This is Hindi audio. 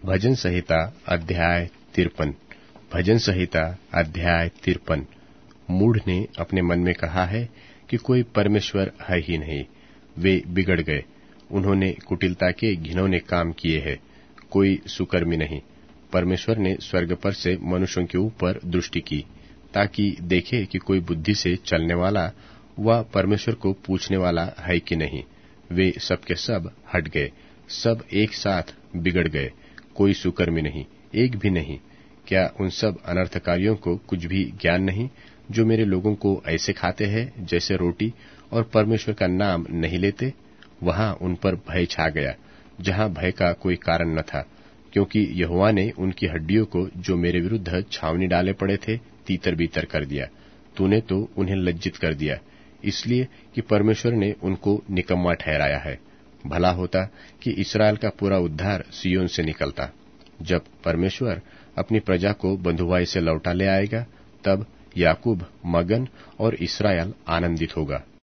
भजन संहिता अध्याय 53। भजन संहिता अध्याय 53। मूढ़ ने अपने मन में कहा है कि कोई परमेश्वर है ही नहीं। वे बिगड़ गए, उन्होंने कुटिलता के घिनौने काम किए हैं। कोई सुकर्मी नहीं। परमेश्वर ने स्वर्ग पर से मनुष्यों के ऊपर दृष्टि की, ताकि देखे कि कोई बुद्धि से चलने वाला व परमेश्वर को पूछने वाला है कि नहीं। वे सब के सब हट गए, सब एक साथ बिगड़ गए। कोई सुकर्मी नहीं, एक भी नहीं। क्या उन सब अनर्थकारियों को कुछ भी ज्ञान नहीं, जो मेरे लोगों को ऐसे खाते हैं जैसे रोटी, और परमेश्वर का नाम नहीं लेते? वहां उन पर भय छा गया, जहां भय का कोई कारण न था, क्योंकि यहोवा ने उनकी हड्डियों को, जो मेरे विरुद्ध छावनी डाले पड़े थे, तीतर बीतर कर दिया। तूने तो उन्हें लज्जित कर दिया, इसलिए कि परमेश्वर ने उनको निकम्मा ठहराया है। भला होता कि इस्राएल का पूरा उद्धार सिय्योन से निकलता। जब परमेश्वर अपनी प्रजा को बंधुआई से लौटा ले आएगा, तब याकूब मगन और इस्राएल आनंदित होगा।